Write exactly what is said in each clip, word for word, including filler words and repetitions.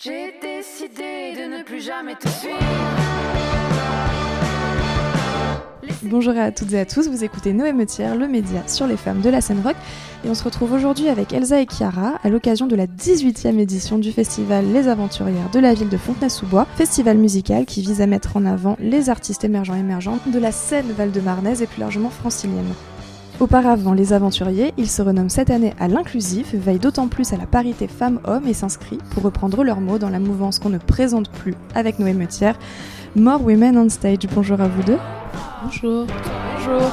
J'ai décidé de ne plus jamais te suivre. Bonjour à toutes et à tous, vous écoutez Noémeutière, le média sur les femmes de la scène rock. Et on se retrouve aujourd'hui avec Elsa et Chiara à l'occasion de la dix-huitième édition du festival Les Aventurières de la ville de Fontenay-sous-Bois, festival musical qui vise à mettre en avant les artistes émergents et émergentes de la scène val-de-marnaise et plus largement francilienne. Auparavant, les aventuriers, ils se renomment cette année à l'inclusif, veillent d'autant plus à la parité femmes-hommes et s'inscrivent, pour reprendre leurs mots, dans la mouvance qu'on ne présente plus avec Noémeutière, More Women on Stage. Bonjour à vous deux. Bonjour. Bonjour.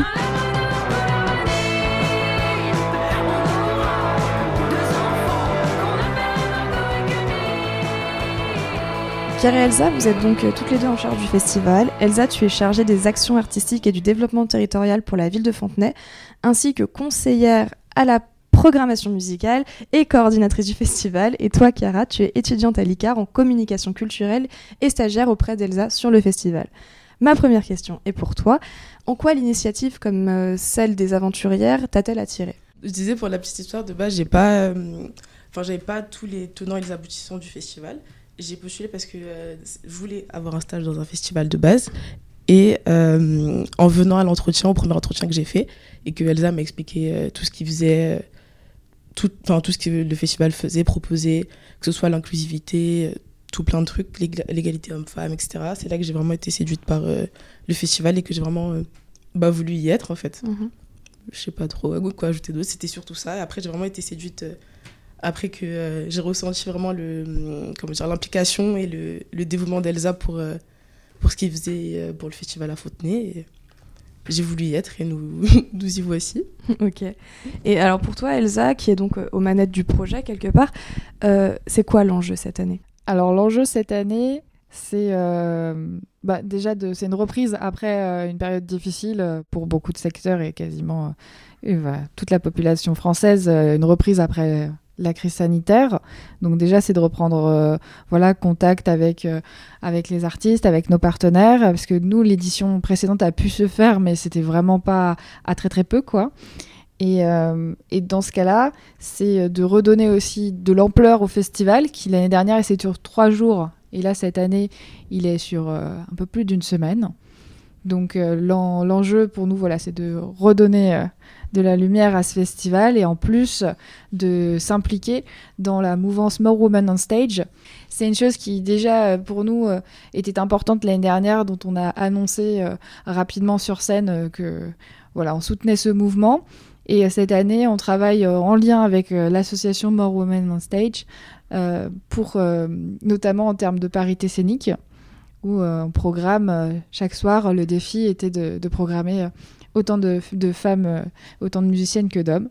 Chiara et Elsa, vous êtes donc toutes les deux en charge du festival. Elsa, tu es chargée des actions artistiques et du développement territorial pour la ville de Fontenay, ainsi que conseillère à la programmation musicale et coordinatrice du festival. Et toi, Chiara, tu es étudiante à l'I C A R en communication culturelle et stagiaire auprès d'Elsa sur le festival. Ma première question est pour toi. En quoi l'initiative comme euh, celle des aventurières t'a-t-elle attirée ? Je disais, pour la petite histoire, de base, j'ai pas, euh, enfin, j'avais pas tous les tenants et les aboutissants du festival. J'ai postulé parce que euh, je voulais avoir un stage dans un festival de base. Et euh, en venant à l'entretien, au premier entretien que j'ai fait, et que Elsa m'a expliqué euh, tout ce qu'il faisait, euh, tout, tout ce que le festival faisait, proposait, que ce soit l'inclusivité, euh, tout plein de trucs, l'ég- l'égalité homme-femme, et cetera. C'est là que j'ai vraiment été séduite par euh, le festival et que j'ai vraiment euh, bah, voulu y être, en fait. Mm-hmm. Je sais pas trop quoi ajouter d'autre, c'était surtout ça. Et après, j'ai vraiment été séduite... Euh, après que euh, j'ai ressenti vraiment le, comment dire, l'implication et le, le dévouement d'Elsa pour, euh, pour ce qu'il faisait euh, pour le festival à Fontenay. Et j'ai voulu y être et nous, nous y voici. Ok. Et alors pour toi, Elsa, qui est donc aux manettes du projet quelque part, euh, c'est quoi l'enjeu cette année ? Alors l'enjeu cette année, c'est, euh, bah, déjà de, c'est une reprise après euh, une période difficile pour beaucoup de secteurs et quasiment euh, bah, toute la population française, euh, une reprise après... la crise sanitaire. Donc déjà, c'est de reprendre euh, voilà, contact avec, euh, avec les artistes, avec nos partenaires, parce que nous, l'édition précédente a pu se faire, mais c'était vraiment pas à très très peu, quoi. Et, euh, et dans ce cas-là, c'est de redonner aussi de l'ampleur au festival, qui l'année dernière, il s'est sur trois jours, et là, cette année, il est sur euh, un peu plus d'une semaine. Donc euh, l'en, l'enjeu pour nous, voilà, c'est de redonner euh, de la lumière à ce festival et en plus de s'impliquer dans la mouvance More Women on Stage. C'est une chose qui déjà pour nous euh, était importante l'année dernière, dont on a annoncé euh, rapidement sur scène euh, que voilà, on soutenait ce mouvement. Et euh, cette année, on travaille euh, en lien avec euh, l'association More Women on Stage euh, pour euh, notamment en termes de parité scénique, où euh, on programme euh, chaque soir. Le défi était de, de programmer euh, autant de, de femmes, euh, autant de musiciennes que d'hommes.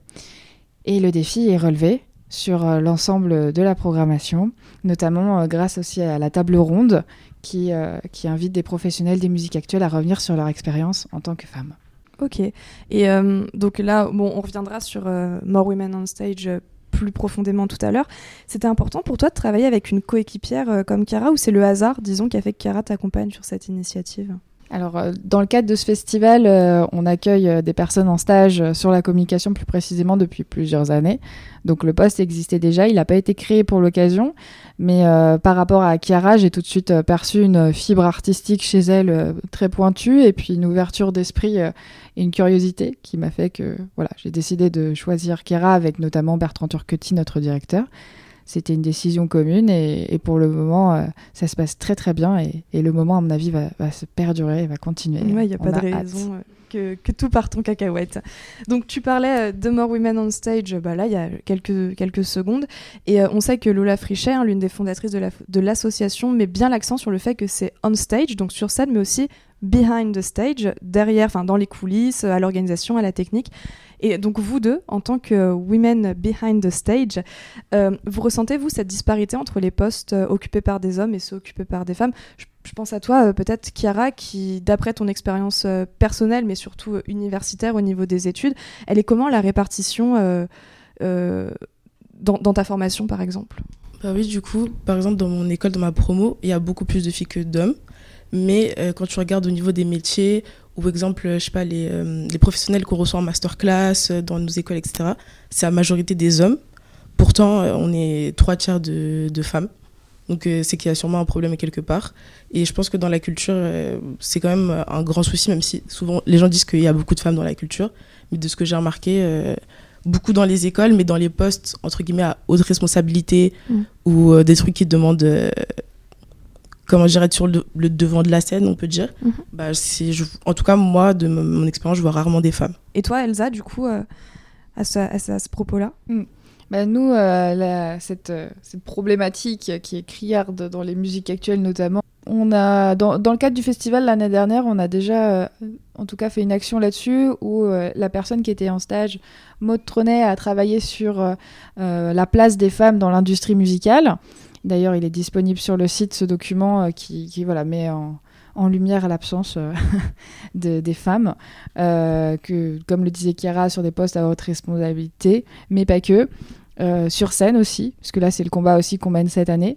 Et le défi est relevé sur euh, l'ensemble de la programmation, notamment euh, grâce aussi à la table ronde qui, euh, qui invite des professionnels des musiques actuelles à revenir sur leur expérience en tant que femmes. Ok. Et euh, donc là, bon, on reviendra sur euh, More Women on Stage euh, plus profondément tout à l'heure. C'était important pour toi de travailler avec une coéquipière euh, comme Chiara, ou c'est le hasard, disons, qui a fait que Chiara t'accompagne sur cette initiative ? Alors, euh, dans le cadre de ce festival, euh, on accueille euh, des personnes en stage euh, sur la communication plus précisément depuis plusieurs années. Donc, le poste existait déjà, il n'a pas été créé pour l'occasion. Mais euh, par rapport à Chiara, j'ai tout de suite euh, perçu une fibre artistique chez elle euh, très pointue et puis une ouverture d'esprit euh, et une curiosité qui m'a fait que voilà, j'ai décidé de choisir Chiara avec notamment Bertrand Turcotti, notre directeur. C'était une décision commune et, et pour le moment, euh, ça se passe très très bien et, et le moment, à mon avis, va, va se perdurer, va continuer. Ouais, il n'y a On pas de a raison euh, que, que tout parte en cacahuète. Donc tu parlais de More Women on Stage, bah là, il y a quelques, quelques secondes. Et euh, on sait que Lola Frichet, hein, l'une des fondatrices de, la, de l'association, met bien l'accent sur le fait que c'est on stage, donc sur scène, mais aussi behind the stage, derrière, enfin dans les coulisses, à l'organisation, à la technique. Et donc vous deux, en tant que women behind the stage, euh, vous ressentez, vous, cette disparité entre les postes euh, occupés par des hommes et ceux occupés par des femmes ? je, je pense à toi, euh, peut-être, Chiara, qui, d'après ton expérience euh, personnelle, mais surtout euh, universitaire au niveau des études, elle est comment la répartition euh, euh, dans, dans ta formation, par exemple ? Bah oui, du coup, par exemple, dans mon école, dans ma promo, il y a beaucoup plus de filles que d'hommes. Mais euh, quand tu regardes au niveau des métiers, ou par exemple, je sais pas, les, euh, les professionnels qu'on reçoit en masterclass, euh, dans nos écoles, et cetera, c'est la majorité des hommes. Pourtant, euh, on est trois tiers de, de femmes. Donc euh, c'est qu'il y a sûrement un problème quelque part. Et je pense que dans la culture, euh, c'est quand même un grand souci, même si souvent les gens disent qu'il y a beaucoup de femmes dans la culture. Mais de ce que j'ai remarqué, euh, beaucoup dans les écoles, mais dans les postes, entre guillemets, à haute responsabilité mmh. ou euh, des trucs qui demandent, euh, comment je dirais, être sur le, le devant de la scène, on peut dire. Mmh. Bah, c'est, je, en tout cas, moi, de mon, mon expérience, je vois rarement des femmes. Et toi, Elsa, du coup, euh, à, ce, à, ce, à ce propos-là mmh. Bah nous, euh, la, cette, euh, cette problématique qui est criarde dans les musiques actuelles notamment, on a, dans, dans le cadre du festival l'année dernière, on a déjà, euh, en tout cas, fait une action là-dessus où euh, la personne qui était en stage, Maud Tronet, a travaillé sur euh, euh, la place des femmes dans l'industrie musicale. D'ailleurs, il est disponible sur le site, ce document euh, qui, qui voilà, met en... en lumière l'absence euh, de, des femmes, euh, que, comme le disait Chiara, sur des postes à haute responsabilité, mais pas que, euh, sur scène aussi, parce que là c'est le combat aussi qu'on mène cette année,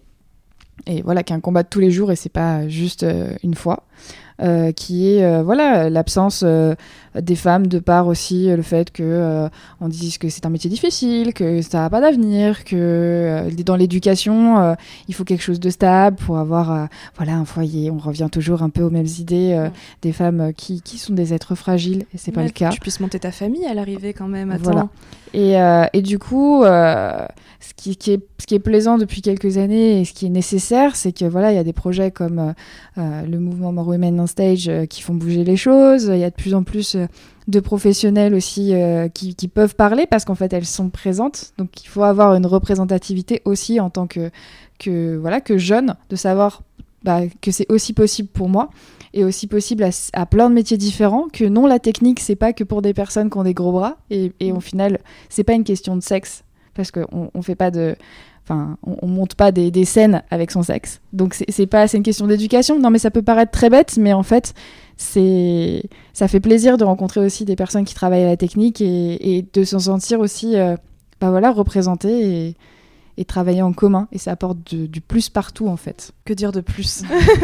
et voilà, qui est un combat de tous les jours et c'est pas juste euh, une fois. Euh, qui est euh, voilà l'absence euh, des femmes, de par aussi euh, le fait que euh, on dise que c'est un métier difficile, que ça n'a pas d'avenir, que euh, dans l'éducation euh, il faut quelque chose de stable pour avoir euh, voilà un foyer. On revient toujours un peu aux mêmes idées euh, ouais. des femmes euh, qui, qui sont des êtres fragiles et c'est ouais, pas le cas. Tu puisses monter ta famille à l'arrivée quand même. Attends. Voilà. Et, euh, et du coup, euh, ce, qui, qui est, ce qui est plaisant depuis quelques années et ce qui est nécessaire, c'est que voilà, il y a des projets comme euh, le mouvement More Women on Stage euh, qui font bouger les choses. Il y a de plus en plus euh, de professionnels aussi euh, qui, qui peuvent parler parce qu'en fait, elles sont présentes. Donc, il faut avoir une représentativité aussi en tant que, que, voilà, que jeune, de savoir bah, que c'est aussi possible pour moi. Et aussi possible à, à plein de métiers différents, que non, la technique, c'est pas que pour des personnes qui ont des gros bras, et, et au final, c'est pas une question de sexe, parce qu'on on fait pas de... Enfin, on, on monte pas des, des scènes avec son sexe. Donc, c'est, c'est pas... C'est une question d'éducation. Non, mais ça peut paraître très bête, mais en fait, c'est... Ça fait plaisir de rencontrer aussi des personnes qui travaillent à la technique et, et de s'en sentir aussi, euh, bah voilà, représentées et... et travailler en commun, et ça apporte de, du plus partout en fait. Que dire de plus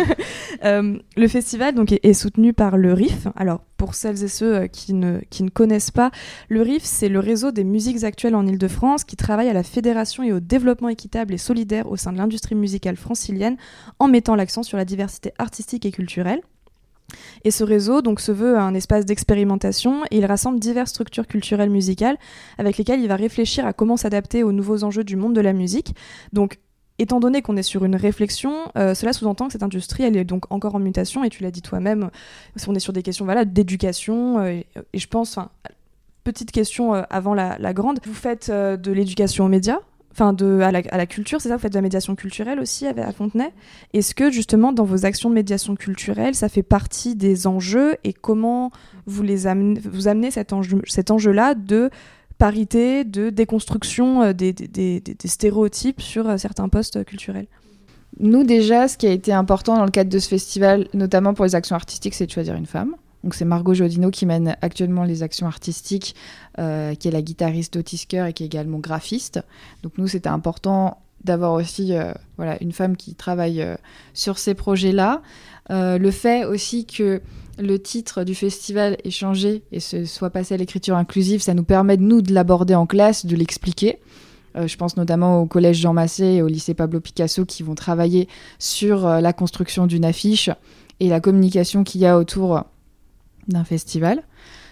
euh, Le festival donc, est, est soutenu par le R I F. Alors pour celles et ceux qui ne, qui ne connaissent pas, le R I F c'est le réseau des musiques actuelles en Ile-de-France qui travaille à la fédération et au développement équitable et solidaire au sein de l'industrie musicale francilienne en mettant l'accent sur la diversité artistique et culturelle. Et ce réseau donc, se veut un espace d'expérimentation et il rassemble diverses structures culturelles musicales avec lesquelles il va réfléchir à comment s'adapter aux nouveaux enjeux du monde de la musique. Donc, étant donné qu'on est sur une réflexion, euh, cela sous-entend que cette industrie, elle est donc encore en mutation et tu l'as dit toi-même, on est sur des questions voilà, d'éducation euh, et, et je pense, petite question euh, avant la, la grande, vous faites euh, de l'éducation aux médias Enfin, de, à, la, à la culture, c'est ça, vous faites de la médiation culturelle aussi à, à Fontenay. Est-ce que justement dans vos actions de médiation culturelle, ça fait partie des enjeux et comment vous, les amenez, vous amenez cet, enjeu, cet enjeu-là de parité, de déconstruction euh, des, des, des, des stéréotypes sur euh, certains postes culturels? Nous déjà, ce qui a été important dans le cadre de ce festival, notamment pour les actions artistiques, c'est de choisir une femme. Donc c'est Margot Jodino qui mène actuellement les actions artistiques, euh, qui est la guitariste d'Otis Kerr et qui est également graphiste. Donc nous, c'était important d'avoir aussi euh, voilà, une femme qui travaille euh, sur ces projets-là. Euh, le fait aussi que le titre du festival ait changé et se soit passé à l'écriture inclusive, ça nous permet, de nous, de l'aborder en classe, de l'expliquer. Euh, je pense notamment au collège Jean Massé et au lycée Pablo Picasso qui vont travailler sur euh, la construction d'une affiche et la communication qu'il y a autour d'un festival.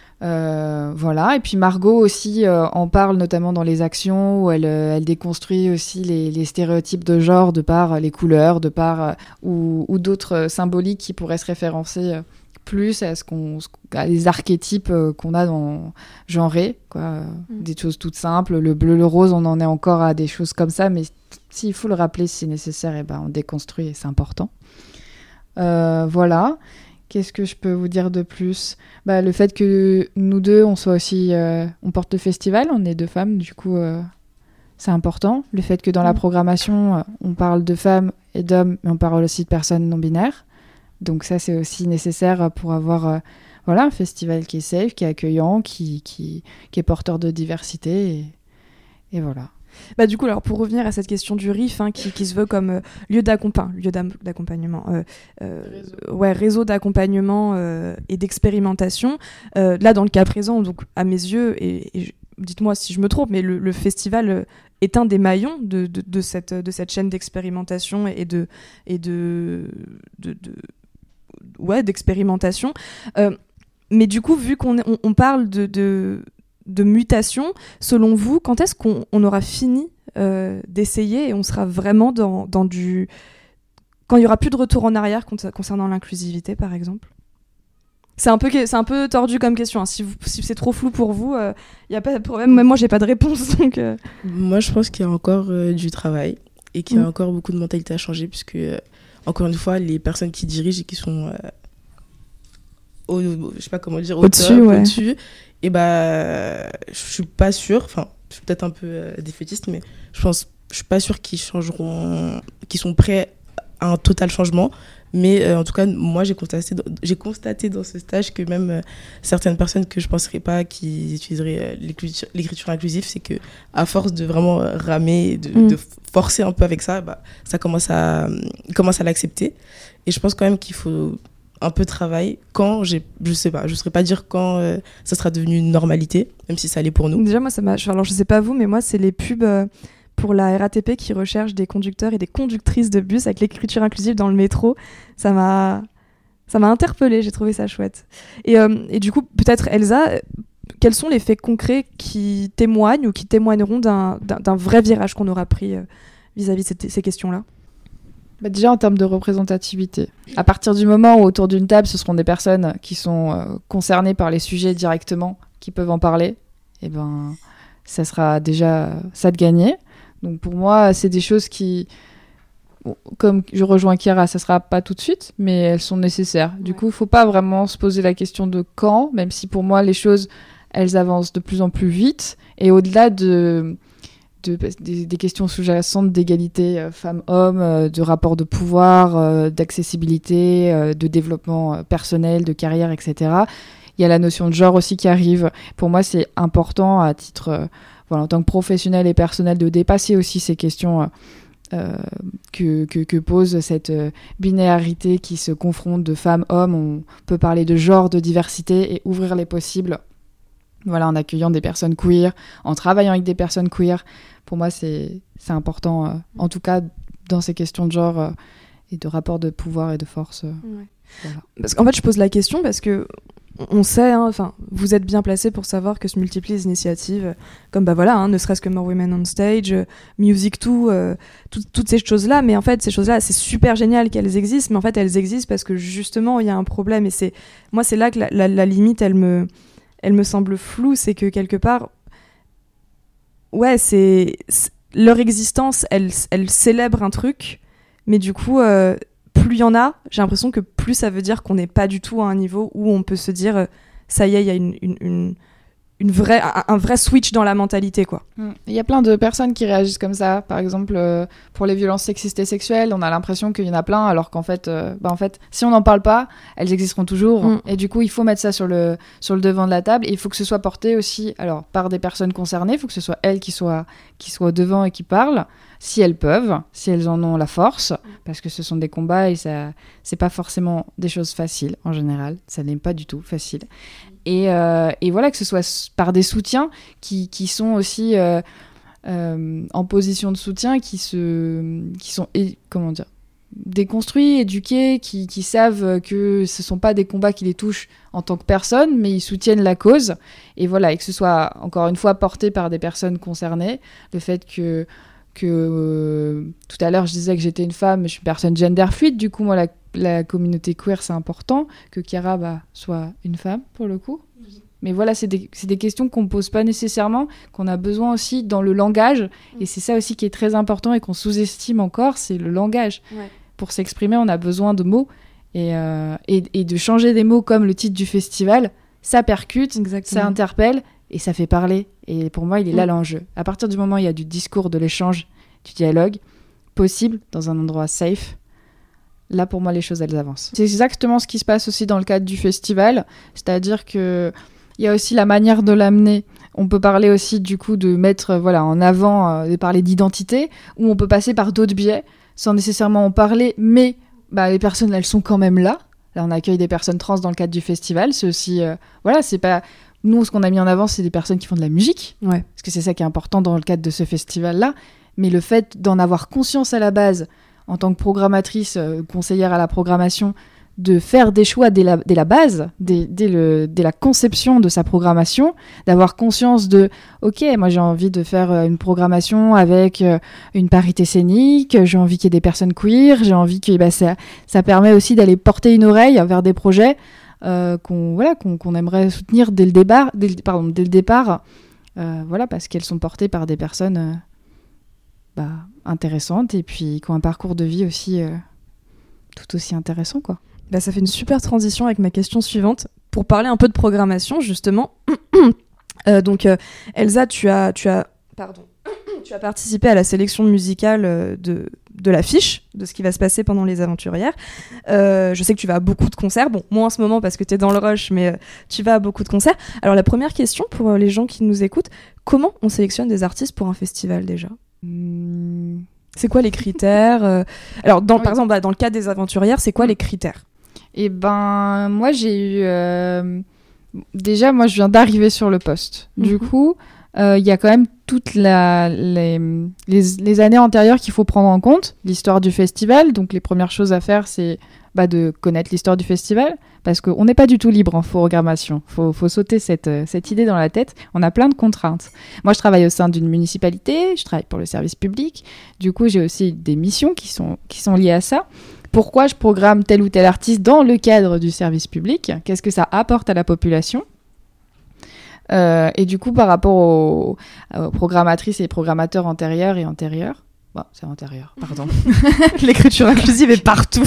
Euh, voilà. Et puis Margot aussi euh, en parle notamment dans les actions où elle, euh, elle déconstruit aussi les, les stéréotypes de genre de par les couleurs, de par euh, ou, ou d'autres symboliques qui pourraient se référencer euh, plus à, ce qu'on, à les archétypes euh, qu'on a dans genré, quoi. Mmh. Des choses toutes simples. Le bleu, le rose, on en est encore à des choses comme ça, mais s'il faut le rappeler si nécessaire, et ben, on déconstruit et c'est important. Euh, voilà. Qu'est-ce que je peux vous dire de plus ? Bah, le fait que nous deux, on soit aussi... Euh, on porte le festival, on est deux femmes, du coup, euh, c'est important. Le fait que dans mmh. la programmation, euh, on parle de femmes et d'hommes, mais on parle aussi de personnes non-binaires. Donc ça, c'est aussi nécessaire pour avoir euh, voilà, un festival qui est safe, qui est accueillant, qui, qui, qui est porteur de diversité. Et, et voilà. Bah, du coup, alors, pour revenir à cette question du R I F, hein, qui, qui se veut comme euh, lieu, d'accompa- lieu d'accompagnement, euh, euh, réseau. Ouais, réseau d'accompagnement euh, et d'expérimentation, euh, là, dans le cas présent, donc, à mes yeux, et, et dites-moi si je me trompe, mais le, le festival est un des maillons de, de, de, cette, de cette chaîne d'expérimentation et de, et de, de, de ouais, d'expérimentation. Euh, mais du coup, vu qu'on on, on parle de, de, de mutation, selon vous, quand est-ce qu'on on aura fini euh, d'essayer et on sera vraiment dans, dans du... Quand il n'y aura plus de retour en arrière concernant l'inclusivité, par exemple? C'est un peu, c'est un peu tordu comme question. Hein. Si, vous, si c'est trop flou pour vous, il euh, n'y a pas de problème. Même moi, j'ai pas de réponse. Donc, euh... Moi, je pense qu'il y a encore euh, du travail et qu'il y a mmh. encore beaucoup de mentalité à changer, puisque, euh, encore une fois, les personnes qui dirigent et qui sont, euh, au, je sais pas comment dire, au-dessus, au-dessus, ouais. au-dessus et bah, je suis pas sûre. Enfin, je suis peut-être un peu euh, défaitiste, mais je pense, je suis pas sûre qu'ils changeront, qu'ils sont prêts à un total changement. Mais euh, en tout cas, moi, j'ai constaté, j'ai constaté dans ce stage que même euh, certaines personnes que je ne penserais pas qui utiliseraient euh, l'écriture, l'écriture inclusive, c'est qu'à force de vraiment euh, ramer, de, mmh. de forcer un peu avec ça, bah, ça commence à, euh, ils commencent à l'accepter. Et je pense quand même qu'il faut un peu de travail quand, j'ai, je ne sais pas, je ne saurais pas dire quand euh, ça sera devenu une normalité, même si ça l'est pour nous. Déjà, moi, ça m'a... Alors, je ne sais pas vous, mais moi, c'est les pubs... Euh... pour la R A T P qui recherche des conducteurs et des conductrices de bus avec l'écriture inclusive dans le métro. Ça m'a, ça m'a interpellée, j'ai trouvé ça chouette. Et, euh, et du coup, peut-être Elsa, quels sont les faits concrets qui témoignent ou qui témoigneront d'un, d'un, d'un vrai virage qu'on aura pris euh, vis-à-vis de ces, ces questions-là? Bah déjà en termes de représentativité. À partir du moment où autour d'une table, ce seront des personnes qui sont euh, concernées par les sujets directement, qui peuvent en parler, et ben, ça sera déjà ça de gagner. Donc pour moi, c'est des choses qui, comme je rejoins Chiara, ça sera pas tout de suite, mais elles sont nécessaires. Du ouais. coup, il faut pas vraiment se poser la question de quand, même si pour moi, les choses, elles avancent de plus en plus vite. Et au-delà de, de, des, des questions sous-jacentes d'égalité euh, femmes-hommes, euh, de rapport de pouvoir, euh, d'accessibilité, euh, de développement euh, personnel, de carrière, et cetera, il y a la notion de genre aussi qui arrive. Pour moi, c'est important à titre... Euh, Voilà, en tant que professionnel et personnel, de dépasser aussi ces questions euh, que, que, que pose cette euh, binarité qui se confronte de femmes-hommes. On peut parler de genre, de diversité et ouvrir les possibles, voilà, en accueillant des personnes queer, en travaillant avec des personnes queer. Pour moi, c'est, c'est important, euh, en tout cas dans ces questions de genre euh, et de rapport de pouvoir et de force. Euh, ouais. voilà. Parce qu'en fait, je pose la question parce que on sait, hein, vous êtes bien placé pour savoir que se multiplient les initiatives, comme bah voilà, hein, ne serait-ce que More Women on Stage, euh, Music deux, euh, tout, toutes ces choses-là. Mais en fait, ces choses-là, c'est super génial qu'elles existent, mais en fait, elles existent parce que justement, il y a un problème. Et c'est, moi, c'est là que la, la, la limite, elle me, elle me semble floue, c'est que quelque part, ouais, c'est, c'est leur existence, elle, elle célèbre un truc, mais du coup. Euh, plus il y en a, j'ai l'impression que plus ça veut dire qu'on n'est pas du tout à un niveau où on peut se dire euh, ça y est, il y a une, une, une, une vraie, un, un vrai switch dans la mentalité, quoi. Il y a plein de personnes qui réagissent comme ça. Par exemple, euh, pour les violences sexistes et sexuelles, on a l'impression qu'il y en a plein, alors qu'en fait, euh, bah en fait si on n'en parle pas, elles existeront toujours. Mm. Et du coup, il faut mettre ça sur le, sur le devant de la table. Et il faut que ce soit porté aussi alors, par des personnes concernées. Il faut que ce soit elles qui soient, qui soient au devant et qui parlent. Si elles peuvent, si elles en ont la force, parce que ce sont des combats et ça, c'est pas forcément des choses faciles en général, ça n'est pas du tout facile. Et, euh, et voilà, que ce soit par des soutiens qui, qui sont aussi euh, euh, en position de soutien, qui, se, qui sont, et, comment dire, déconstruits, éduqués, qui, qui savent que ce sont pas des combats qui les touchent en tant que personne, mais ils soutiennent la cause. Et voilà, et que ce soit encore une fois porté par des personnes concernées, le fait que que euh, tout à l'heure je disais que j'étais une femme, mais je suis une personne gender fluide, du coup moi la, la communauté queer c'est important, que Chiara bah, soit une femme pour le coup. Oui. Mais voilà, c'est des, c'est des questions qu'on ne pose pas nécessairement, qu'on a besoin aussi dans le langage, mmh. et c'est ça aussi qui est très important et qu'on sous-estime encore, c'est le langage. Ouais. Pour s'exprimer, on a besoin de mots, et, euh, et, et de changer des mots comme le titre du festival, ça percute, exactement. Ça interpelle, et ça fait parler. Et pour moi, il est là mmh. l'enjeu. À partir du moment où il y a du discours, de l'échange, du dialogue, possible, dans un endroit safe, là, pour moi, les choses, elles avancent. C'est exactement ce qui se passe aussi dans le cadre du festival. C'est-à-dire qu'il y a aussi la manière de l'amener. On peut parler aussi, du coup, de mettre voilà, en avant, euh, de parler d'identité, ou on peut passer par d'autres biais, sans nécessairement en parler, mais bah, les personnes, elles sont quand même là. Là, on accueille des personnes trans dans le cadre du festival. C'est aussi... Euh, voilà, c'est pas... nous, ce qu'on a mis en avant, c'est des personnes qui font de la musique, Ouais. parce que c'est ça qui est important dans le cadre de ce festival-là. Mais le fait d'en avoir conscience à la base, en tant que programmatrice, euh, conseillère à la programmation, de faire des choix dès la, dès la base, dès, dès, le, dès la conception de sa programmation, d'avoir conscience de « Ok, moi j'ai envie de faire euh, une programmation avec euh, une parité scénique, j'ai envie qu'il y ait des personnes queer, j'ai envie que bah, ça, ça permet aussi d'aller porter une oreille vers des projets euh, qu'on, voilà, qu'on, qu'on aimerait soutenir dès le départ, dès le, pardon, dès le départ euh, voilà, parce qu'elles sont portées par des personnes euh, bah, intéressantes et puis qui ont un parcours de vie aussi euh, tout aussi intéressant, quoi. Bah, ça fait une super transition avec ma question suivante pour parler un peu de programmation justement. euh, donc euh, Elsa, tu as, tu as, pardon, tu as participé à la sélection musicale euh, de de l'affiche de ce qui va se passer pendant les Aventurières. Euh, je sais que tu vas à beaucoup de concerts, bon moins en ce moment parce que tu es dans le rush, mais euh, tu vas à beaucoup de concerts. Alors la première question pour euh, les gens qui nous écoutent, comment on sélectionne des artistes pour un festival déjà ? Mmh. C'est quoi les critères euh... Alors dans, Oui. par exemple bah, dans le cas des Aventurières, c'est quoi les critères ? Eh ben, moi, j'ai eu... euh, Déjà, moi, je viens d'arriver sur le poste. Mhm. Du coup, il euh, y a quand même toutes la, les, les, les années antérieures qu'il faut prendre en compte. L'histoire du festival. Donc, les premières choses à faire, c'est bah, de connaître l'histoire du festival. Parce qu'on n'est pas du tout libre en programmation. Il faut, faut sauter cette, cette idée dans la tête. On a plein de contraintes. Moi, je travaille au sein d'une municipalité. Je travaille pour le service public. Du coup, j'ai aussi des missions qui sont, qui sont liées à ça. Pourquoi je programme tel ou tel artiste dans le cadre du service public ? Qu'est-ce que ça apporte à la population ? euh, Et du coup, par rapport aux, aux programmatrices et programmateurs antérieurs et antérieurs... Bon, c'est antérieur, pardon. L'écriture inclusive est partout.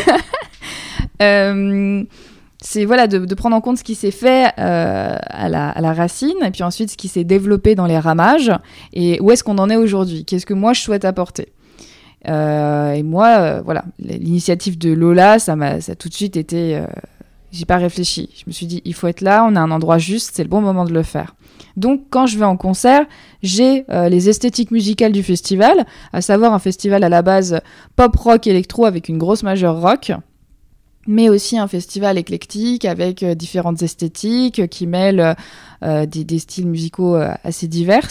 euh, c'est voilà, de, de prendre en compte ce qui s'est fait euh, à, la, à la racine, et puis ensuite ce qui s'est développé dans les ramages, et où est-ce qu'on en est aujourd'hui ? Qu'est-ce que moi je souhaite apporter ? Euh, et moi, euh, voilà, l'initiative de Lola, ça m'a, ça a tout de suite été, euh, j'ai pas réfléchi. Je me suis dit, il faut être là, on a un endroit juste, c'est le bon moment de le faire. Donc, quand je vais en concert, j'ai euh, les esthétiques musicales du festival, à savoir un festival à la base pop rock électro avec une grosse majeure rock, mais aussi un festival éclectique avec euh, différentes esthétiques euh, qui mêlent euh, des, des styles musicaux euh, assez divers.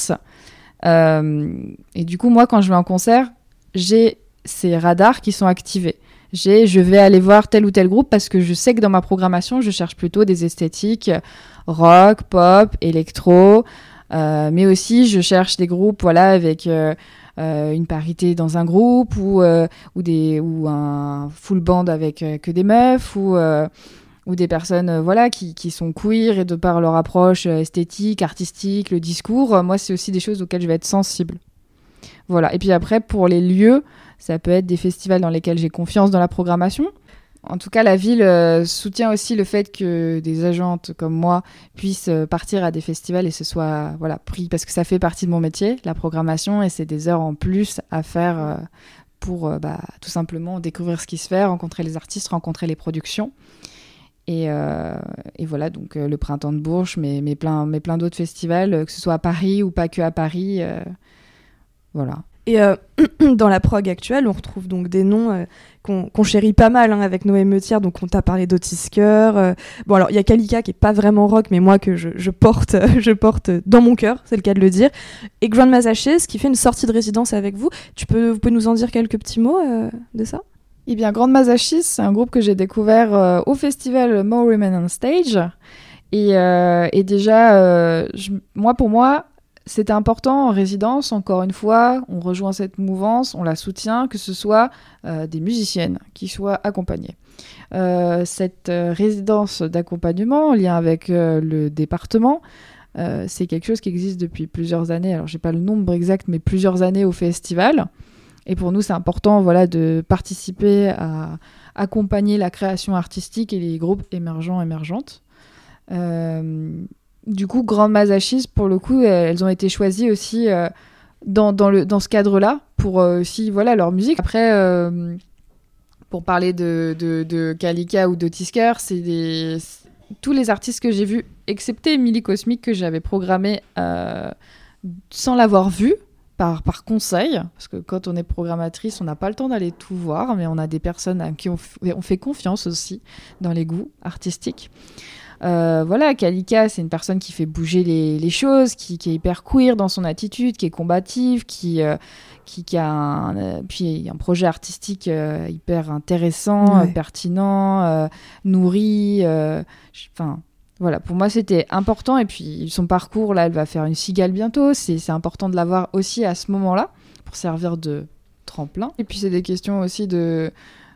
Euh, et du coup, moi, quand je vais en concert, j'ai ces radars qui sont activés. J'ai, je vais aller voir tel ou tel groupe parce que je sais que dans ma programmation, je cherche plutôt des esthétiques rock, pop, électro, euh, mais aussi je cherche des groupes, voilà, avec euh, euh, une parité dans un groupe ou euh, ou des ou un full band avec euh, que des meufs ou euh, ou des personnes euh, voilà qui qui sont queer et de par leur approche euh, esthétique, artistique, le discours. Euh, moi, c'est aussi des choses auxquelles je vais être sensible. Voilà. Et puis après, pour les lieux, ça peut être des festivals dans lesquels j'ai confiance dans la programmation. En tout cas, la ville euh, soutient aussi le fait que des agentes comme moi puissent euh, partir à des festivals et ce soit voilà, pris, parce que ça fait partie de mon métier, la programmation, et c'est des heures en plus à faire euh, pour euh, bah, tout simplement découvrir ce qui se fait, rencontrer les artistes, rencontrer les productions. Et, euh, et voilà, donc euh, le Printemps de Bourges, mais, mais, plein, mais plein d'autres festivals, euh, que ce soit à Paris ou pas que à Paris. Euh, voilà. Et euh, dans la prog actuelle, on retrouve donc des noms euh, qu'on, qu'on chérit pas mal hein, avec nos émeutières. Donc on t'a parlé d'Otisker. Euh, bon alors il y a Kalika qui est pas vraiment rock, mais moi que je, je porte, je porte dans mon cœur, c'est le cas de le dire. Et Grandma's Ashes qui fait une sortie de résidence avec vous. Tu peux, vous pouvez nous en dire quelques petits mots euh, de ça ? Eh bien, Grandma's Ashes, c'est un groupe que j'ai découvert euh, au festival More Women on Stage. Et, euh, et déjà, euh, je, moi pour moi. C'était important en résidence, encore une fois, on rejoint cette mouvance, on la soutient, que ce soit euh, des musiciennes qui soient accompagnées. Euh, cette euh, résidence d'accompagnement en lien avec euh, le département, euh, c'est quelque chose qui existe depuis plusieurs années. Alors, je n'ai pas le nombre exact, mais plusieurs années au festival. Et pour nous, c'est important voilà, de participer à accompagner la création artistique et les groupes émergents, émergentes. Euh, Du coup, Grandma's Ashes, pour le coup, elles ont été choisies aussi euh, dans, dans, le, dans ce cadre-là, pour euh, aussi voilà, leur musique. Après, euh, pour parler de, de, de Kalika ou d'Otisker, c'est des... tous les artistes que j'ai vus, excepté Emily Cosmic, que j'avais programmé euh, sans l'avoir vu, par, par conseil, parce que quand on est programmatrice, on n'a pas le temps d'aller tout voir, mais on a des personnes à qui on, f- on fait confiance aussi dans les goûts artistiques. Euh, voilà, Kalika, c'est une personne qui fait bouger les, les choses, qui, qui est hyper queer dans son attitude, qui est combative, qui, euh, qui, qui a un, euh, puis un projet artistique euh, hyper intéressant, ouais. euh, pertinent, euh, nourri. Enfin, euh, voilà, pour moi, c'était important. Et puis, son parcours, là, elle va faire une cigale bientôt. C'est, c'est important de l'avoir aussi à ce moment-là pour servir de tremplin. Et puis, c'est des questions aussi de...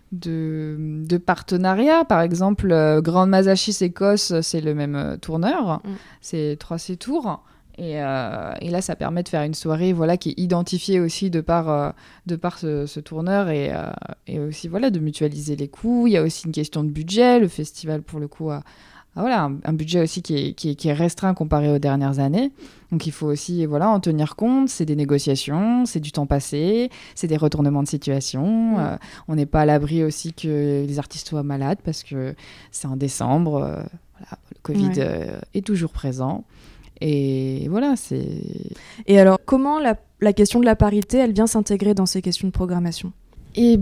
De, de partenariat, par exemple euh, Grande Mazachis Écosse, c'est le même euh, tourneur, mm. c'est trois C tours et, euh, et là ça permet de faire une soirée voilà, qui est identifiée aussi de par, euh, de par ce, ce tourneur et, euh, et aussi voilà, de mutualiser les coûts. Il y a aussi une question de budget, le festival pour le coup a, a voilà, un, un budget aussi qui est, qui, est, qui est restreint comparé aux dernières années, donc il faut aussi voilà, en tenir compte. C'est des négociations, c'est du temps passé, c'est des retournements de situation. Mmh. Euh, on n'est pas à l'abri aussi que les artistes soient malades parce que c'est en décembre, euh, voilà, le Covid ouais. euh, est toujours présent. Et voilà, c'est... Et alors, comment la, la question de la parité, elle vient s'intégrer dans ces questions de programmation ? Eh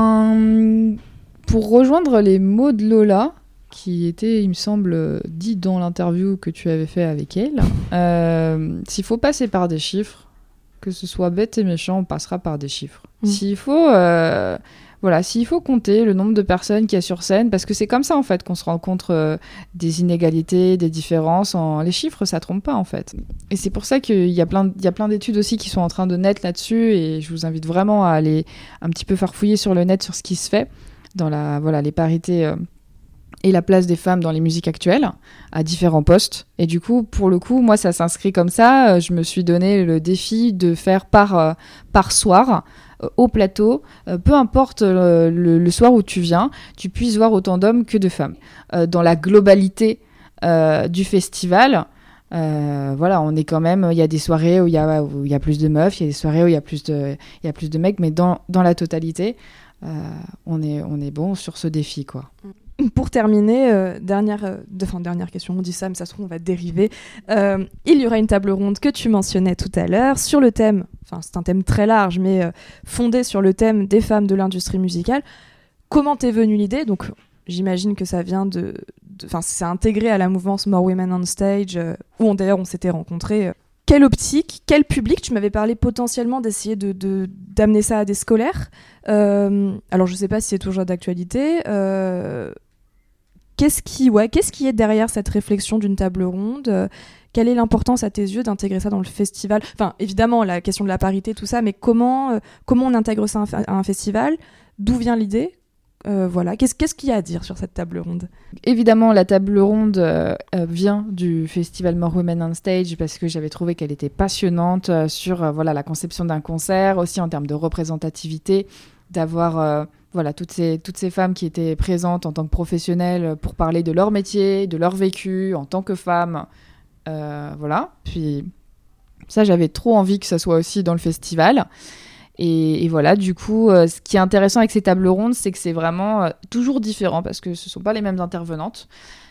ben, pour rejoindre les mots de Lola, qui était, il me semble, dit dans l'interview que tu avais fait avec elle. Euh, s'il faut passer par des chiffres, que ce soit bête et méchant, on passera par des chiffres. Mmh. S'il faut, euh, voilà, s'il faut compter le nombre de personnes qu'il y a sur scène, parce que c'est comme ça en fait qu'on se rend compte euh, des inégalités, des différences. En... Les chiffres, ça trompe pas en fait. Et c'est pour ça qu'il y a plein, il y a plein d'études aussi qui sont en train de naître là-dessus, et je vous invite vraiment à aller un petit peu farfouiller sur le net sur ce qui se fait dans la, voilà, les parités. Euh, et la place des femmes dans les musiques actuelles, à différents postes. Et du coup, pour le coup, moi, ça s'inscrit comme ça. Je me suis donné le défi de faire par, euh, par soir, euh, au plateau, euh, peu importe le, le, le soir où tu viens, tu puisses voir autant d'hommes que de femmes. Euh, dans la globalité euh, du festival, euh, voilà, on est quand même... Il y a des soirées où il y a, où il y a plus de meufs, il y a des soirées où il y a plus de, il y a plus de mecs, mais dans, dans la totalité, euh, on est, on est bon sur ce défi, quoi. Pour terminer, euh, dernière, euh, de, enfin, dernière question, on dit ça, mais ça se trouve, on va dériver. Euh, il y aura une table ronde que tu mentionnais tout à l'heure sur le thème, enfin c'est un thème très large, mais euh, fondé sur le thème des femmes de l'industrie musicale. Comment t'es venue l'idée ? Donc, j'imagine que ça vient de... Enfin, c'est intégré à la mouvance More Women on Stage, euh, où on, d'ailleurs on s'était rencontrés. Euh. Quelle optique, quel public ? Tu m'avais parlé potentiellement d'essayer de, de, d'amener ça à des scolaires. Euh, alors, je ne sais pas si c'est toujours d'actualité. Euh, qu'est-ce, qui, ouais, qu'est-ce qui est derrière cette réflexion d'une table ronde ? euh, Quelle est l'importance, à tes yeux, d'intégrer ça dans le festival ? Enfin, évidemment, la question de la parité, tout ça, mais comment, euh, comment on intègre ça à un festival ? D'où vient l'idée ? Euh, voilà, qu'est-ce, qu'est-ce qu'il y a à dire sur cette table ronde ? Évidemment, la table ronde euh, euh, vient du festival More Women on Stage parce que j'avais trouvé qu'elle était passionnante euh, sur euh, voilà, la conception d'un concert, aussi en termes de représentativité, d'avoir euh, voilà, toutes, ces, toutes ces femmes qui étaient présentes en tant que professionnelles pour parler de leur métier, de leur vécu en tant que femmes. Euh, voilà, puis ça, j'avais trop envie que ça soit aussi dans le festival. Et, et voilà, du coup, euh, ce qui est intéressant avec ces tables rondes, c'est que c'est vraiment euh, toujours différent parce que ce ne sont pas les mêmes intervenantes.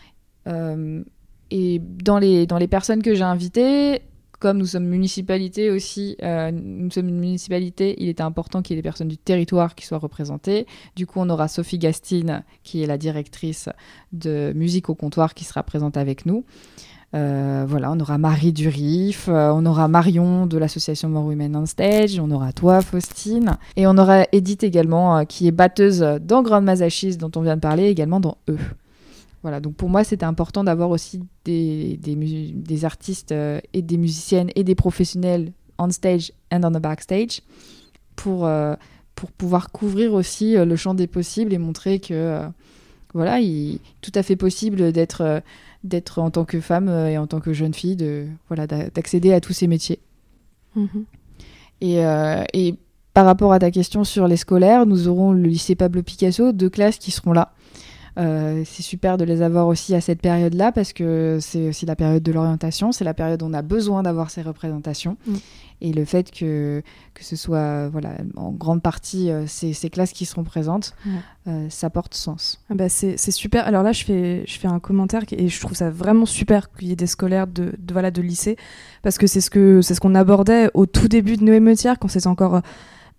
Euh, et dans les, dans les personnes que j'ai invitées, comme nous sommes municipalité aussi, euh, nous sommes une municipalité, il était important qu'il y ait des personnes du territoire qui soient représentées. Du coup, on aura Sophie Gastine, qui est la directrice de Musique au comptoir, qui sera présente avec nous. Euh, voilà, on aura Marie Durif, euh, on aura Marion de l'association More Women on Stage, on aura toi, Faustine, et on aura Edith également, euh, qui est batteuse dans Grande Mazachis, dont on vient de parler, également dans Eux. Voilà, donc pour moi, c'était important d'avoir aussi des, des, mu- des artistes euh, et des musiciennes et des professionnels on stage and on the backstage pour, euh, pour pouvoir couvrir aussi euh, le champ des possibles et montrer que, euh, voilà, il est tout à fait possible d'être... Euh, d'être en tant que femme et en tant que jeune fille, de, voilà, d'accéder à tous ces métiers. Mmh. Et, euh, et par rapport à ta question sur les scolaires, nous aurons le lycée Pablo Picasso, deux classes qui seront là. Euh, c'est super de les avoir aussi à cette période-là parce que c'est aussi la période de l'orientation, c'est la période où on a besoin d'avoir ces représentations. Mmh. Et le fait que, que ce soit voilà, en grande partie euh, ces, ces classes qui seront présentes, ouais. euh, ça porte sens. Ah bah c'est, c'est super. Alors là, je fais, je fais un commentaire et je trouve ça vraiment super qu'il y ait des scolaires de, de, voilà, de lycée parce que c'est ce, que, c'est ce qu'on abordait au tout début de Noémeutière quand c'était encore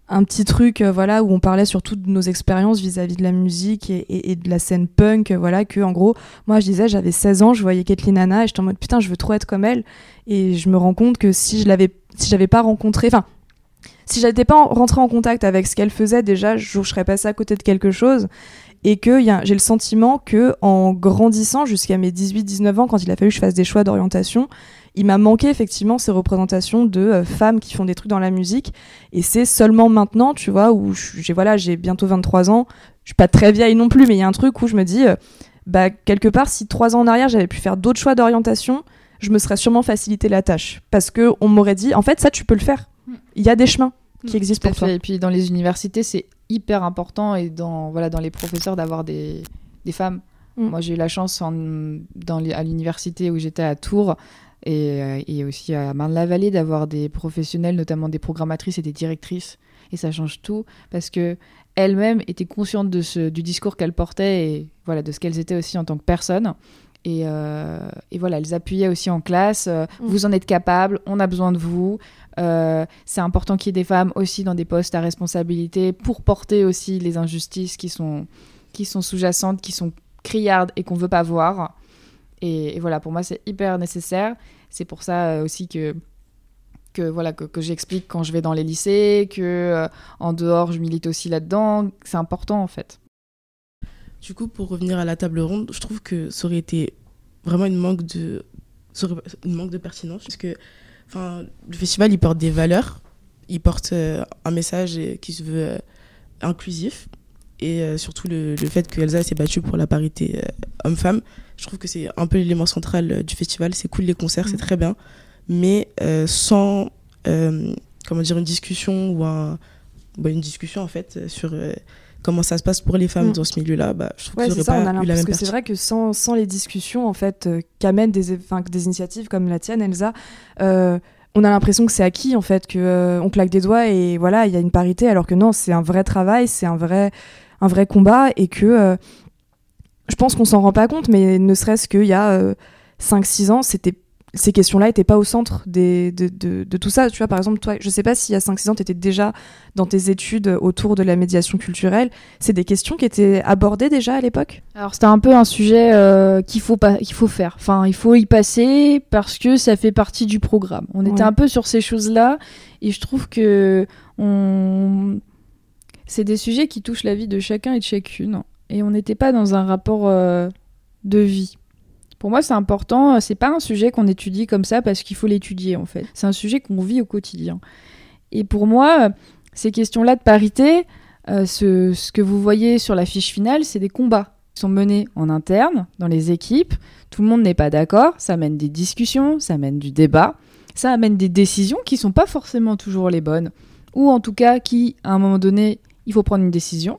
un petit truc euh, voilà, où on parlait surtout de nos expériences vis-à-vis de la musique et, et, et de la scène punk, euh, voilà, que en gros, moi je disais, j'avais seize ans, je voyais Caitlyn Hanna et j'étais en mode putain, je veux trop être comme elle. Et je me rends compte que si je l'avais, si j'avais pas rencontré, enfin, si j'étais pas en, rentrée en contact avec ce qu'elle faisait, déjà, je, je serais passée à côté de quelque chose. Et que y a, j'ai le sentiment que en grandissant jusqu'à mes dix-huit dix-neuf ans, quand il a fallu que je fasse des choix d'orientation, il m'a manqué effectivement ces représentations de euh, femmes qui font des trucs dans la musique. Et c'est seulement maintenant, tu vois, où j'ai, voilà, j'ai bientôt vingt-trois ans, je suis pas très vieille non plus, mais il y a un truc où je me dis, euh, bah, quelque part, si trois ans en arrière, j'avais pu faire d'autres choix d'orientation, je me serais sûrement facilité la tâche. Parce qu'on m'aurait dit, en fait, ça, tu peux le faire. Il y a des chemins qui existent pour toi. Et puis dans les universités, c'est hyper important, et dans, voilà, dans les professeurs, d'avoir des, des femmes. Mm. Moi, j'ai eu la chance en, dans les, à l'université où j'étais à Tours, et, et aussi à Marne-la-Vallée, d'avoir des professionnels, notamment des programmatrices et des directrices. Et ça change tout, parce qu'elles-mêmes étaient conscientes de ce, du discours qu'elles portaient, et voilà, de ce qu'elles étaient aussi en tant que personnes. Et, euh, et voilà, elles appuyaient aussi en classe. Euh, mmh. Vous en êtes capables, on a besoin de vous. Euh, c'est important qu'il y ait des femmes aussi dans des postes à responsabilité pour porter aussi les injustices qui sont, qui sont sous-jacentes, qui sont criardes et qu'on ne veut pas voir. Et, et voilà, pour moi, c'est hyper nécessaire. C'est pour ça aussi que, que, voilà, que, que j'explique quand je vais dans les lycées, que euh, en dehors, je milite aussi là-dedans. C'est important, en fait. Du coup, pour revenir à la table ronde, je trouve que ça aurait été vraiment une manque de, une manque de pertinence. Parce que enfin, le festival, il porte des valeurs, il porte euh, un message qui se veut euh, inclusif. Et euh, surtout, le, le fait qu'Elsa s'est battue pour la parité euh, homme-femme, je trouve que c'est un peu l'élément central euh, du festival. C'est cool, les concerts, mmh. c'est très bien. Mais euh, sans euh, comment dire, une discussion, ou un, bah, une discussion en fait, sur... Euh, comment ça se passe pour les femmes mmh. dans ce milieu-là, bah, je trouve ouais, que c'est ça, ça, pas on a eu la même parce que c'est vrai que sans, sans les discussions en fait, euh, qu'amènent des, des initiatives comme la tienne, Elsa, euh, on a l'impression que c'est acquis en fait, qu'on euh, claque des doigts et voilà, il y a une parité, alors que non, c'est un vrai travail, c'est un vrai, un vrai combat, et que euh, je pense qu'on s'en rend pas compte, mais ne serait-ce qu'il y a euh, cinq six ans, c'était ces questions-là n'étaient pas au centre des, de, de, de tout ça. Tu vois, par exemple, toi, je ne sais pas s'il y a cinq six ans, tu étais déjà dans tes études autour de la médiation culturelle. C'est des questions qui étaient abordées déjà à l'époque ? Alors, c'était un peu un sujet euh, qu'il faut, pas, qu'il faut faire. Enfin, il faut y passer parce que ça fait partie du programme. On était ouais. un peu sur ces choses-là, et je trouve que on... c'est des sujets qui touchent la vie de chacun et de chacune. Et on n'était pas dans un rapport euh, de vie. Pour moi, c'est important. C'est pas un sujet qu'on étudie comme ça parce qu'il faut l'étudier, en fait. C'est un sujet qu'on vit au quotidien. Et pour moi, ces questions-là de parité, euh, ce, ce que vous voyez sur la fiche finale, c'est des combats qui sont menés en interne, dans les équipes. Tout le monde n'est pas d'accord. Ça mène des discussions, ça mène du débat. Ça amène des décisions qui sont pas forcément toujours les bonnes. Ou en tout cas, qui, à un moment donné, il faut prendre une décision.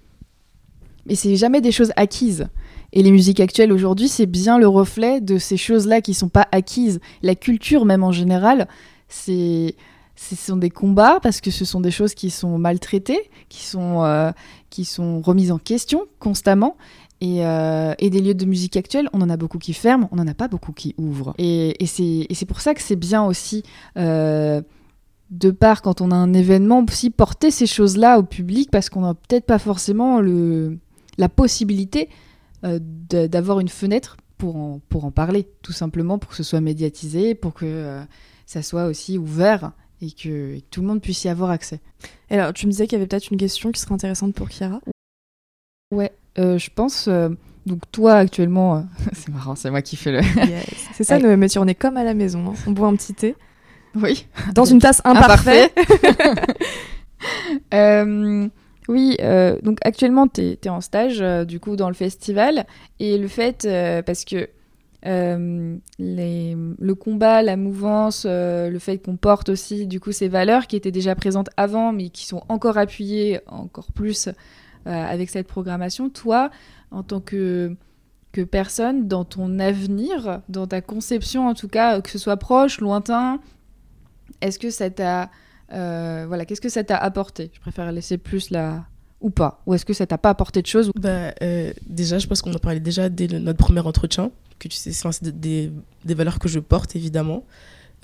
Mais c'est jamais des choses acquises. Et les musiques actuelles aujourd'hui, c'est bien le reflet de ces choses-là qui ne sont pas acquises. La culture, même en général, c'est, ce sont des combats parce que ce sont des choses qui sont maltraitées, qui sont, euh, qui sont remises en question constamment. Et, euh, et des lieux de musique actuelle, on en a beaucoup qui ferment, on n'en a pas beaucoup qui ouvrent. Et, et, c'est, et c'est pour ça que c'est bien aussi, euh, de part quand on a un événement, aussi porter ces choses-là au public, parce qu'on n'a peut-être pas forcément le, la possibilité Euh, de, d'avoir une fenêtre pour en, pour en parler, tout simplement pour que ce soit médiatisé, pour que euh, ça soit aussi ouvert et que, et que tout le monde puisse y avoir accès. Et alors, tu me disais qu'il y avait peut-être une question qui serait intéressante pour Chiara. Ouais, euh, je pense... Euh, donc toi, actuellement... Euh, c'est marrant, c'est moi qui fais le... Yes. C'est ça, ouais. Le métier, on est comme à la maison. Hein. On boit un petit thé. Oui. Dans une tasse imparfaite. euh... Oui, euh, donc actuellement, tu es en stage, euh, du coup, dans le festival. Et le fait, euh, parce que euh, les, le combat, la mouvance, euh, le fait qu'on porte aussi, du coup, ces valeurs qui étaient déjà présentes avant, mais qui sont encore appuyées encore plus euh, avec cette programmation. Toi, en tant que, que personne, dans ton avenir, dans ta conception, en tout cas, que ce soit proche, lointain, est-ce que ça t'a... Euh, voilà, qu'est-ce que ça t'a apporté ? Je préfère laisser plus là, ou pas ? Ou est-ce que ça t'a pas apporté de choses ? bah, euh, Déjà, je pense qu'on en parlait déjà dès le, notre premier entretien, que tu sais, c'est des, des valeurs que je porte, évidemment.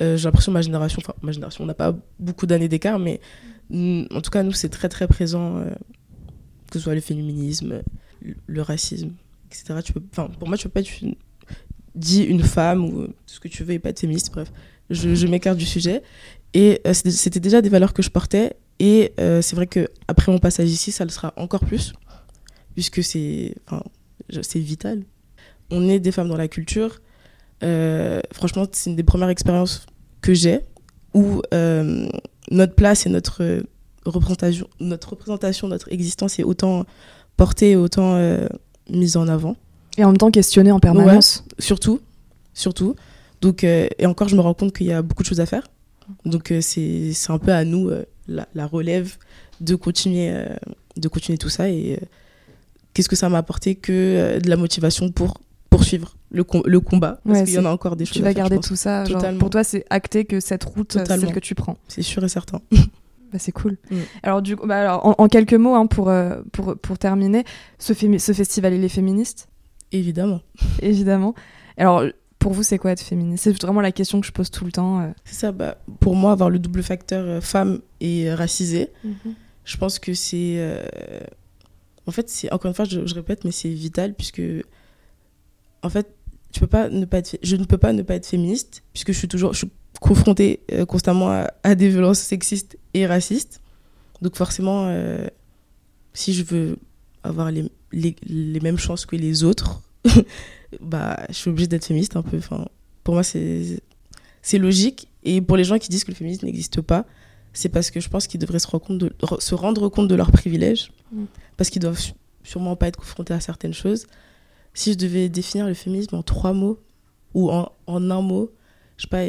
euh, j'ai l'impression que ma génération, enfin ma génération, on n'a pas beaucoup d'années d'écart, mais mm, en tout cas, nous, c'est très très présent, euh, que ce soit le féminisme, le, le racisme, et cetera. Tu peux, pour moi, tu peux pas être une, dit une femme ou ce que tu veux et pas être féministe, bref. Je, je m'écarte du sujet. Et euh, c'était, c'était déjà des valeurs que je portais. Et euh, c'est vrai qu'après mon passage ici, ça le sera encore plus, puisque c'est, enfin, c'est vital. On est des femmes dans la culture. Euh, franchement, c'est une des premières expériences que j'ai où euh, notre place et notre représentation, notre représentation, notre existence est autant portée, autant euh, mise en avant. Et en même temps questionnée en permanence. Ouais, surtout, surtout. Donc, euh, et encore, je me rends compte qu'il y a beaucoup de choses à faire. Donc, euh, c'est, c'est un peu à nous, euh, la, la relève, de continuer, euh, de continuer tout ça. Et euh, qu'est-ce que ça m'a apporté que euh, de la motivation pour poursuivre le, com- le combat. Parce ouais, qu'il y en a encore des choses à faire. Tu vas garder tout ça. Genre, pour toi, c'est acté que cette route, Totalement. C'est celle que tu prends. C'est sûr et certain. Bah, c'est cool. Mm. Alors, du coup, bah, alors, en, en quelques mots, hein, pour, euh, pour, pour terminer, ce, fémi- ce festival, il est féministe ? Évidemment. Évidemment. Alors, pour vous, c'est quoi être féministe ? C'est vraiment la question que je pose tout le temps. Euh. C'est ça. Bah, pour moi, avoir le double facteur euh, femme et euh, racisée, mm-hmm. je pense que c'est... Euh... En fait, c'est, encore une fois, je, je répète, mais c'est vital puisque, en fait, tu peux pas ne pas être, je ne peux pas ne pas être féministe puisque je suis toujours je suis confrontée euh, constamment à, à des violences sexistes et racistes. Donc forcément, euh, si je veux avoir les, les, les mêmes chances que les autres, bah, je suis obligée d'être féministe un peu. Enfin, pour moi, c'est, c'est logique. Et pour les gens qui disent que le féminisme n'existe pas, c'est parce que je pense qu'ils devraient se rendre compte de, se rendre compte de leurs privilèges, mmh. parce qu'ils doivent sûrement pas être confrontés à certaines choses. Si je devais définir le féminisme en trois mots, ou en, en un mot, je sais pas,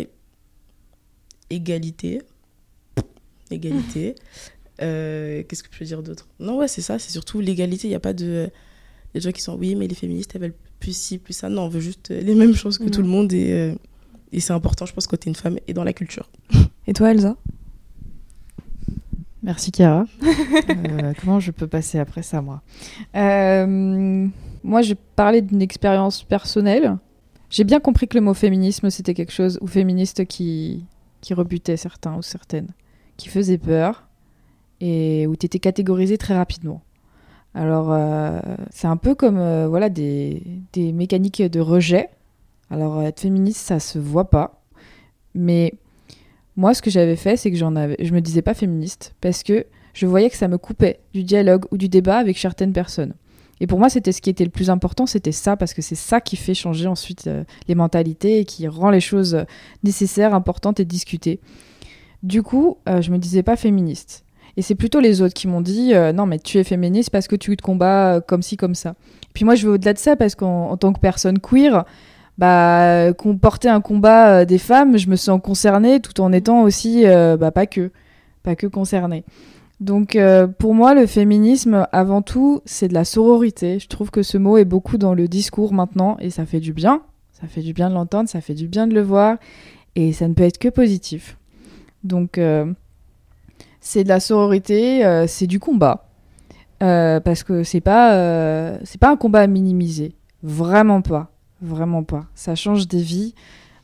égalité. Égalité. Euh, qu'est-ce que je peux dire d'autre ? Non, ouais, c'est ça, c'est surtout l'égalité. Il n'y a pas de... Il y a des gens qui sont, oui, mais les féministes, elles veulent plus ci, plus ça. Non, on veut juste les mêmes choses que mmh. tout le monde. Et, euh, et c'est important, je pense, quand t'es une femme et dans la culture. Et toi, Elsa ? Merci, Chiara. euh, comment je peux passer après ça, moi ? euh, Moi, j'ai parlé d'une expérience personnelle. J'ai bien compris que le mot féminisme, c'était quelque chose, ou féministe, qui, qui rebutait certains ou certaines, qui faisait peur, et où tu étais catégorisée très rapidement. Alors, euh, c'est un peu comme euh, voilà, des, des mécaniques de rejet. Alors, être féministe, ça se voit pas. Mais moi, ce que j'avais fait, c'est que j'en avais, je me disais pas féministe, parce que je voyais que ça me coupait du dialogue ou du débat avec certaines personnes. Et pour moi, c'était ce qui était le plus important, c'était ça, parce que c'est ça qui fait changer ensuite euh, les mentalités et qui rend les choses nécessaires, importantes et discutées. Du coup, euh, je me disais pas féministe. Et c'est plutôt les autres qui m'ont dit euh, « Non, mais tu es féministe parce que tu te combats euh, comme ci, comme ça. » Puis moi, je vais au-delà de ça, parce qu'en en tant que personne queer, bah, qu'on portait un combat euh, des femmes, je me sens concernée, tout en étant aussi, euh, bah, pas que, pas que concernée. Donc euh, pour moi, le féminisme, avant tout, c'est de la sororité. Je trouve que ce mot est beaucoup dans le discours maintenant, et ça fait du bien. Ça fait du bien de l'entendre, ça fait du bien de le voir, et ça ne peut être que positif. Donc euh, c'est de la sororité, euh, c'est du combat. Euh, parce que c'est pas, euh, c'est pas un combat à minimiser. Vraiment pas. Vraiment pas. Ça change des vies.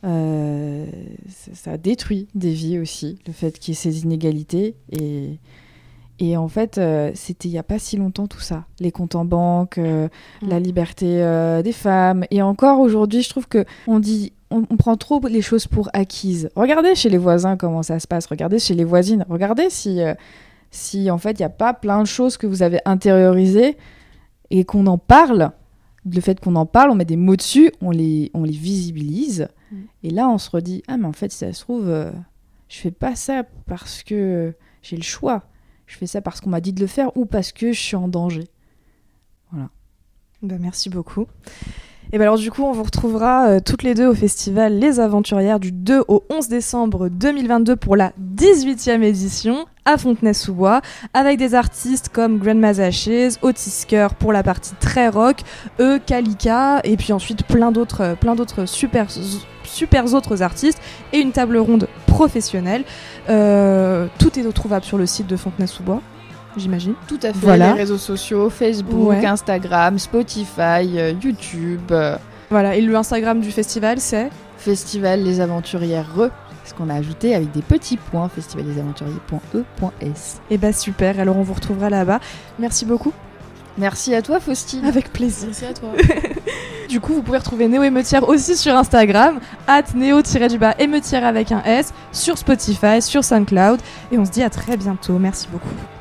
Euh, ça, ça détruit des vies aussi, le fait qu'il y ait ces inégalités. Et... Et en fait, euh, c'était il n'y a pas si longtemps tout ça. Les comptes en banque, euh, mmh. la liberté euh, des femmes. Et encore aujourd'hui, je trouve qu'on dit, on, on prend trop les choses pour acquises. Regardez chez les voisins comment ça se passe. Regardez chez les voisines. Regardez si, euh, si en fait, il n'y a pas plein de choses que vous avez intériorisées et qu'on en parle. Le fait qu'on en parle, on met des mots dessus, on les, on les visibilise. Mmh. Et là, on se redit, ah mais en fait, si ça se trouve, euh, je fais pas ça parce que j'ai le choix. Je fais ça parce qu'on m'a dit de le faire ou parce que je suis en danger. Voilà. Bah, merci beaucoup. Et bah alors du coup, on vous retrouvera euh, toutes les deux au festival Les Aventurières du deux au onze décembre deux mille vingt-deux pour la dix-huitième édition à Fontenay-sous-Bois, avec des artistes comme Grandma's Ashes, Otisker pour la partie très rock, eux, Kalika, et puis ensuite plein d'autres, euh, plein d'autres super, super autres artistes, et une table ronde professionnelle. Euh, tout est retrouvable sur le site de Fontenay-sous-Bois, j'imagine. Tout à fait, voilà. Les réseaux sociaux, Facebook, ouais. Instagram, Spotify, euh, YouTube. Euh... Voilà, et le Instagram du festival, c'est Festival Les Aventurières Re. ce qu'on a ajouté avec des petits points, festivaldesaventuriers point e point s. Et bah super, alors on vous retrouvera là-bas. Merci beaucoup. Merci à toi, Faustine. Avec plaisir. Merci à toi. Du coup, vous pouvez retrouver Néo Émeutière aussi sur Instagram, at néo-du-bas émeutière avec un S, sur Spotify, sur SoundCloud. Et on se dit à très bientôt. Merci beaucoup.